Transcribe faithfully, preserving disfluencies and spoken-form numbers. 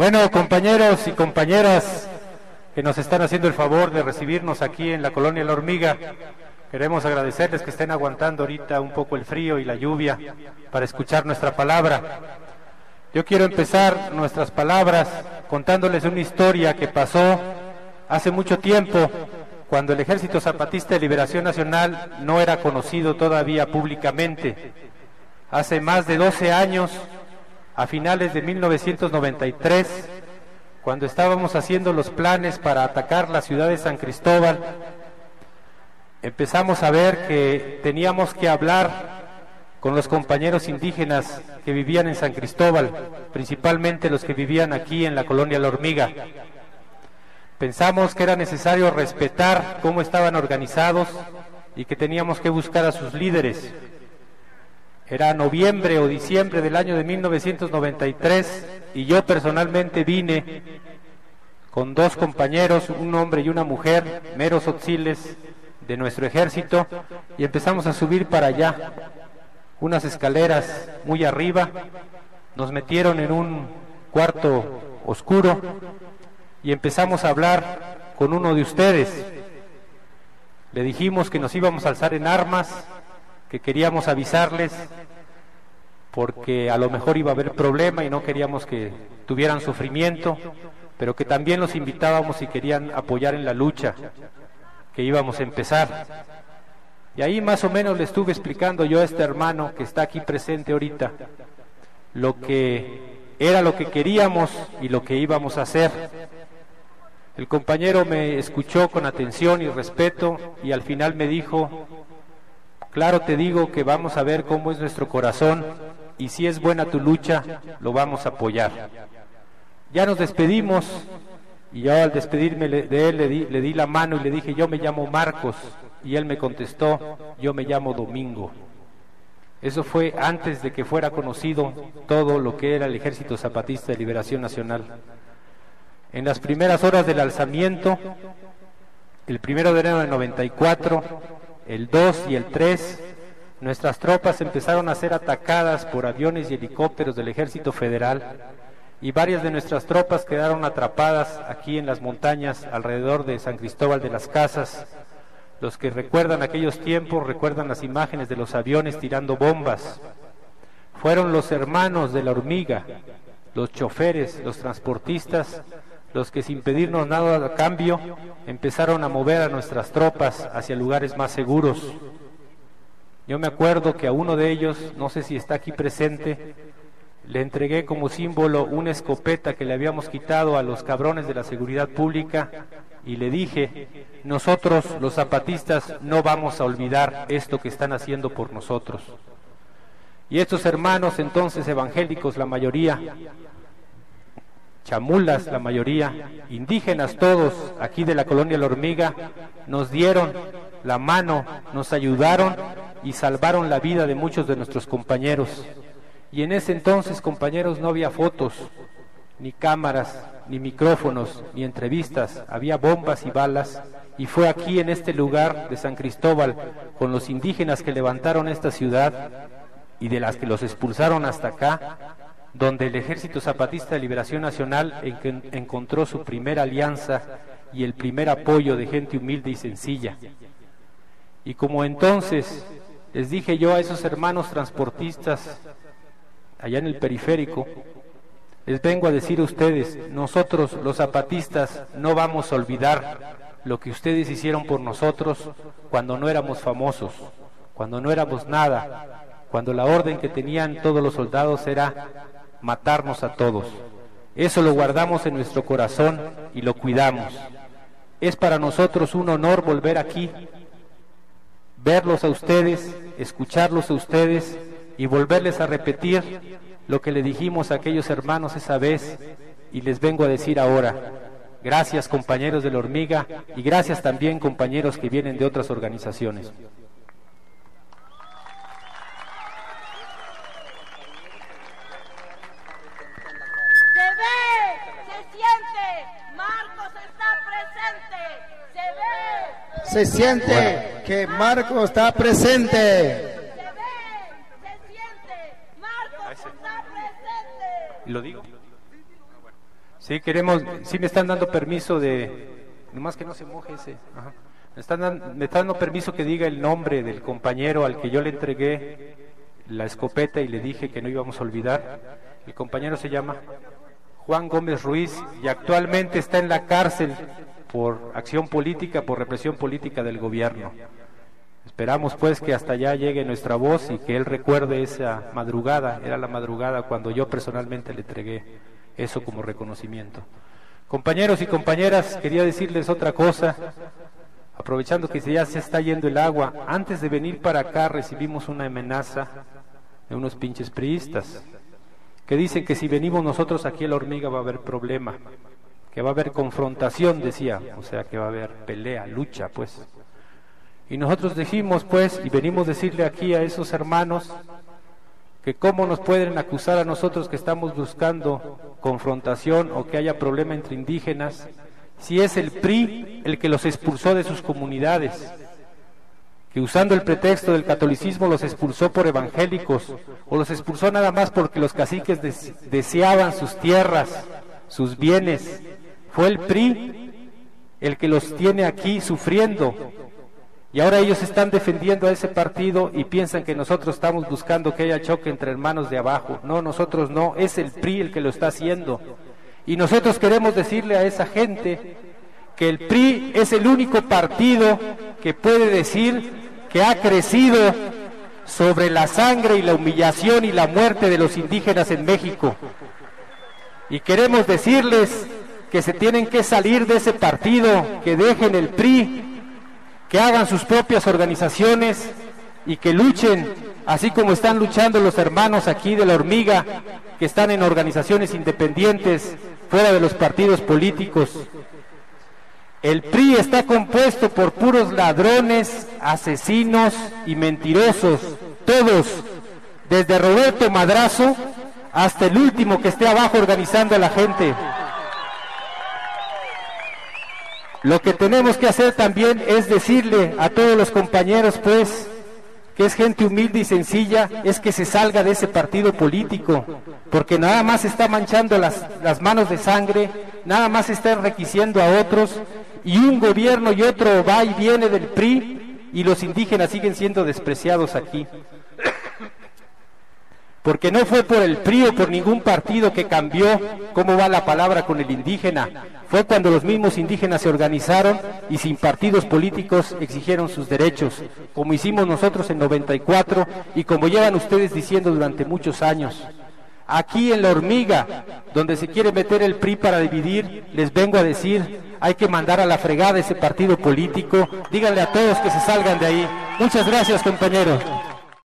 Bueno, compañeros y compañeras que nos están haciendo el favor de recibirnos aquí en la Colonia La Hormiga, queremos agradecerles que estén aguantando ahorita un poco el frío y la lluvia para escuchar nuestra palabra. Yo quiero empezar nuestras palabras contándoles una historia que pasó hace mucho tiempo, cuando el Ejército Zapatista de Liberación Nacional no era conocido todavía públicamente. Hace más de doce años, a finales de mil novecientos noventa y tres, cuando estábamos haciendo los planes para atacar la ciudad de San Cristóbal, empezamos a ver que teníamos que hablar con los compañeros indígenas que vivían en San Cristóbal, principalmente los que vivían aquí en la Colonia La Hormiga. Pensamos que era necesario respetar cómo estaban organizados y que teníamos que buscar a sus líderes. Era noviembre o diciembre del año de mil novecientos noventa y tres y yo personalmente vine con dos compañeros, un hombre y una mujer, meros otziles de nuestro ejército, y empezamos a subir para allá, unas escaleras muy arriba. Nos metieron en un cuarto oscuro y empezamos a hablar con uno de ustedes. Le dijimos que nos íbamos a alzar en armas, que queríamos avisarles porque a lo mejor iba a haber problema y no queríamos que tuvieran sufrimiento, pero que también los invitábamos si querían apoyar en la lucha que íbamos a empezar. Y ahí más o menos le estuve explicando yo a este hermano que está aquí presente ahorita lo que era lo que queríamos y lo que íbamos a hacer. El compañero me escuchó con atención y respeto y al final me dijo: claro, te digo que vamos a ver cómo es nuestro corazón y si es buena tu lucha, lo vamos a apoyar. Ya nos despedimos y yo al despedirme de él le di, le di la mano y le dije: yo me llamo Marcos, y él me contestó: yo me llamo Domingo. Eso fue antes de que fuera conocido todo lo que era el Ejército Zapatista de Liberación Nacional. En las primeras horas del alzamiento, el primero de enero de noventa y cuatro, el dos y el tres, nuestras tropas empezaron a ser atacadas por aviones y helicópteros del Ejército Federal, y varias de nuestras tropas quedaron atrapadas aquí en las montañas alrededor de San Cristóbal de las Casas. Los que recuerdan aquellos tiempos recuerdan las imágenes de los aviones tirando bombas. Fueron los hermanos de La Hormiga, los choferes, los transportistas, los que sin pedirnos nada a cambio empezaron a mover a nuestras tropas hacia lugares más seguros. Yo me acuerdo que a uno de ellos, no sé si está aquí presente, le entregué como símbolo una escopeta que le habíamos quitado a los cabrones de la seguridad pública y le dije: nosotros los zapatistas no vamos a olvidar esto que están haciendo por nosotros. Y estos hermanos entonces evangélicos, la mayoría, chamulas la mayoría, indígenas todos, aquí de la Colonia La Hormiga, nos dieron la mano, nos ayudaron y salvaron la vida de muchos de nuestros compañeros. Y en ese entonces, compañeros, no había fotos, ni cámaras, ni micrófonos, ni entrevistas, había bombas y balas, y fue aquí en este lugar de San Cristóbal, con los indígenas que levantaron esta ciudad y de las que los expulsaron hasta acá, donde el Ejército Zapatista de Liberación Nacional en encontró su primera alianza y el primer apoyo de gente humilde y sencilla. Y como entonces les dije yo a esos hermanos transportistas allá en el periférico, les vengo a decir a ustedes: nosotros los zapatistas no vamos a olvidar lo que ustedes hicieron por nosotros cuando no éramos famosos, cuando no éramos nada, cuando la orden que tenían todos los soldados era matarnos a todos. Eso lo guardamos en nuestro corazón y lo cuidamos. Es para nosotros un honor volver aquí, verlos a ustedes, escucharlos a ustedes y volverles a repetir lo que le dijimos a aquellos hermanos esa vez y les vengo a decir ahora. Gracias, compañeros de La Hormiga, y gracias también, compañeros que vienen de otras organizaciones. Se ve, se siente, Marcos está presente, se ve. Se siente que Marcos está presente. ¿Lo digo? Sí, queremos, sí me están dando permiso de, nomás que no se moje ese, ajá. Me están, dando, me están dando permiso que diga el nombre del compañero al que yo le entregué la escopeta y le dije que no íbamos a olvidar. El compañero se llama Juan Gómez Ruiz y actualmente está en la cárcel por acción política, por represión política del gobierno. Esperamos pues que hasta allá llegue nuestra voz y que él recuerde esa madrugada, era la madrugada cuando yo personalmente le entregué eso como reconocimiento. Compañeros y compañeras, quería decirles otra cosa, aprovechando que ya se está yendo el agua. Antes de venir para acá recibimos una amenaza de unos pinches priistas que dicen que si venimos nosotros aquí a La Hormiga va a haber problema, que va a haber confrontación, decía, o sea que va a haber pelea, lucha, pues. Y nosotros dijimos, pues, y venimos a decirle aquí a esos hermanos que cómo nos pueden acusar a nosotros que estamos buscando confrontación o que haya problema entre indígenas, si es el P R I el que los expulsó de sus comunidades, que usando el pretexto del catolicismo los expulsó por evangélicos, o los expulsó nada más porque los caciques des deseaban sus tierras, sus bienes. Fue el P R I el que los tiene aquí sufriendo, y ahora ellos están defendiendo a ese partido y piensan que nosotros estamos buscando que haya choque entre hermanos de abajo. No, nosotros no, es el P R I el que lo está haciendo. Y nosotros queremos decirle a esa gente que el P R I es el único partido que puede decir que ha crecido sobre la sangre y la humillación y la muerte de los indígenas en México. Y queremos decirles que se tienen que salir de ese partido, que dejen el P R I, que hagan sus propias organizaciones y que luchen, así como están luchando los hermanos aquí de La Hormiga, que están en organizaciones independientes, fuera de los partidos políticos. El P R I está compuesto por puros ladrones, asesinos y mentirosos, todos, desde Roberto Madrazo hasta el último que esté abajo organizando a la gente. Lo que tenemos que hacer también es decirle a todos los compañeros, pues, que es gente humilde y sencilla, es que se salga de ese partido político, porque nada más está manchando las, las manos de sangre, nada más está enriqueciendo a otros, y un gobierno y otro va y viene del P R I, y los indígenas siguen siendo despreciados aquí. Porque no fue por el P R I o por ningún partido que cambió cómo va la palabra con el indígena. Fue cuando los mismos indígenas se organizaron y sin partidos políticos exigieron sus derechos, como hicimos nosotros en noventa y cuatro y como llevan ustedes diciendo durante muchos años. Aquí en La Hormiga, donde se quiere meter el P R I para dividir, les vengo a decir, hay que mandar a la fregada ese partido político. Díganle a todos que se salgan de ahí. Muchas gracias, compañeros.